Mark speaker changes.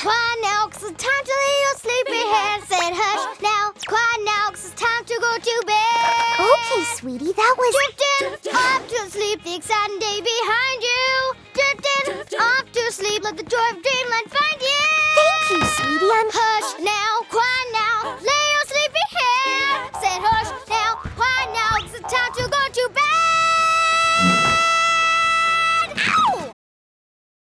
Speaker 1: Quiet now, 'cause it's time to lay your sleepy head. Said hush now, quiet now, 'cause it's time to go to bed.
Speaker 2: Okay, sweetie, that was...
Speaker 1: Drifting off to sleep, the exciting day behind you. Drifting off to sleep, let the joy of dreamland find you.
Speaker 2: Thank you, sweetie,
Speaker 1: Hush